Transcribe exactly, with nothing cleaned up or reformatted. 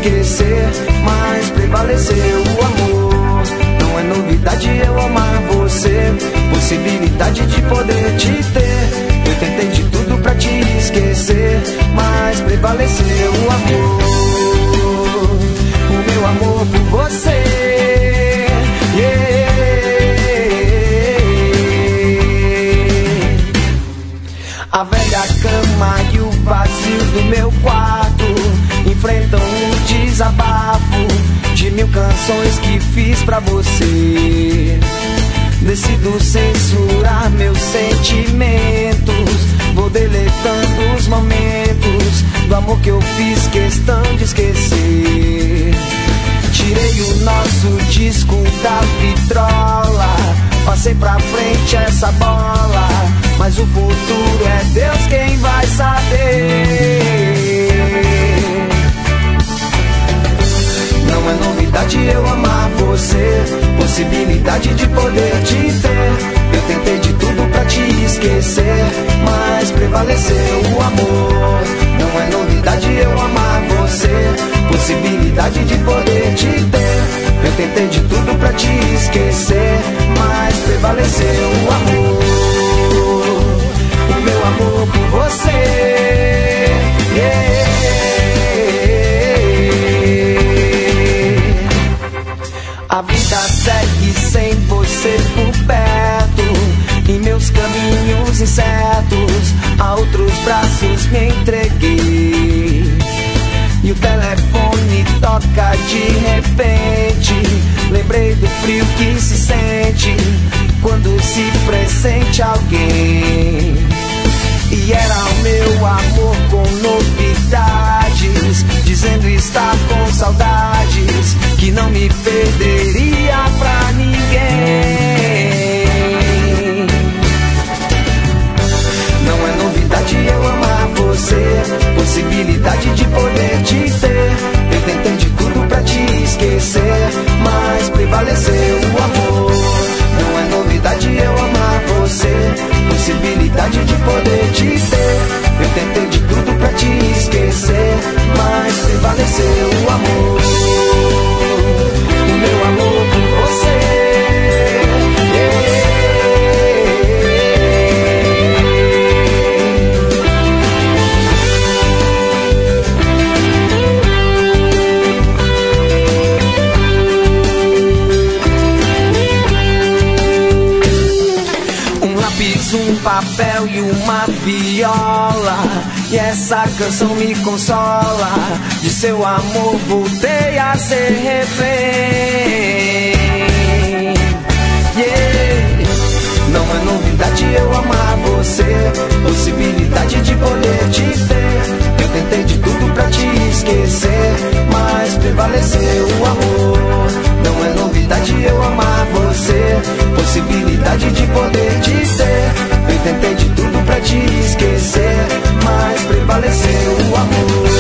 esquecer, mas prevaleceu o amor. Não é novidade eu amar você, possibilidade de poder te ter. Eu tentei de tudo pra te esquecer, mas prevaleceu o amor. O meu amor por você, yeah. A velha cama e o vazio do meu quarto enfrentam um desabafo de mil canções que fiz pra você. Decido censurar meus sentimentos, vou deletando os momentos do amor que eu fiz questão de esquecer. Tirei o nosso disco da vitrola, passei pra frente essa bola, mas o futuro é Deus quem vai saber. Não é novidade eu amar você, possibilidade de poder te ter. Eu tentei de tudo pra te esquecer, mas prevaleceu o amor. Não é novidade eu amar você, possibilidade de poder te ter. Eu tentei de tudo pra te esquecer, mas prevaleceu o amor. O meu amor por você, yeah. A vida segue sem você por perto, em meus caminhos incertos, a outros braços me entreguei. E o telefone toca de repente, lembrei do frio que se sente quando se pressente alguém. E era o meu amor com novidades, dizendo estar com saudades, que não me perderia pra ninguém. Não é novidade eu amar você, possibilidade de poder te ter. Eu tentei de tudo pra te esquecer, mas prevaleceu o amor. Não é novidade eu amar você, possibilidade de poder te ter. Eu tentei de tudo pra te esquecer, mas prevaleceu o amor. O meu amor por você, yeah. Um papel e uma viola, e essa canção me consola. De seu amor voltei a ser refém, yeah. Não é novidade eu amar você, possibilidade de poder te ter. Eu tentei de tudo pra te esquecer, mas prevaleceu o amor. Não é novidade eu amar você, possibilidade de poder te ter. Eu tentei de tudo pra te esquecer, mas prevaleceu o amor.